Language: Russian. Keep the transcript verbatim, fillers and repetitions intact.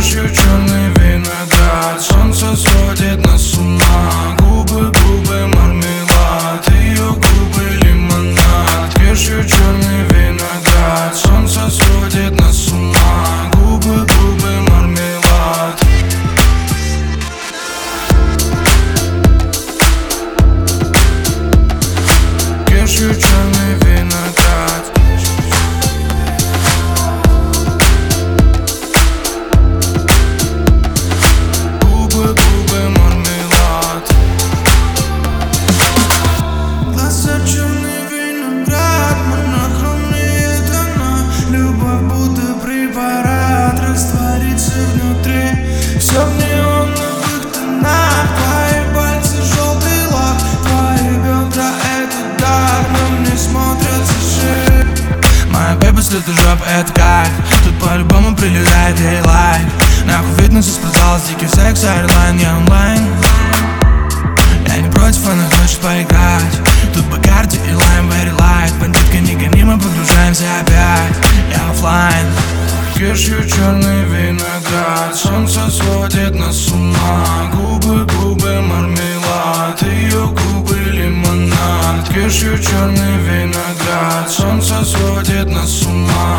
Кешью черный виноград, солнце сводит нас с ума. Губы, губы, мармелад, ее губы лимонад. Кешью черный виноград, солнце сводит нас с ума. Губы, губы, мармелад. Кешью черный виноград. Все в неоновых тонах, твои пальцы желтый лак, твои бедра это дар, но мне смотрятся шире. Моя бэйба слит жоп, это кайф. Тут по-любому прилетает ей лайк. Нахуй фитнес и спортзал, дикий секс, айрлайн, я онлайн. Я не против, она хочет поиграть. Тут Бакарди и лайм, very light. Бандитка не гони, мы погружаемся опять. Я оффлайн. Кешью черный виноград, солнце сводит нас с ума. Губы, губы, мармелад, ее губы лимонад. Кешью черный виноград, солнце сводит нас с ума.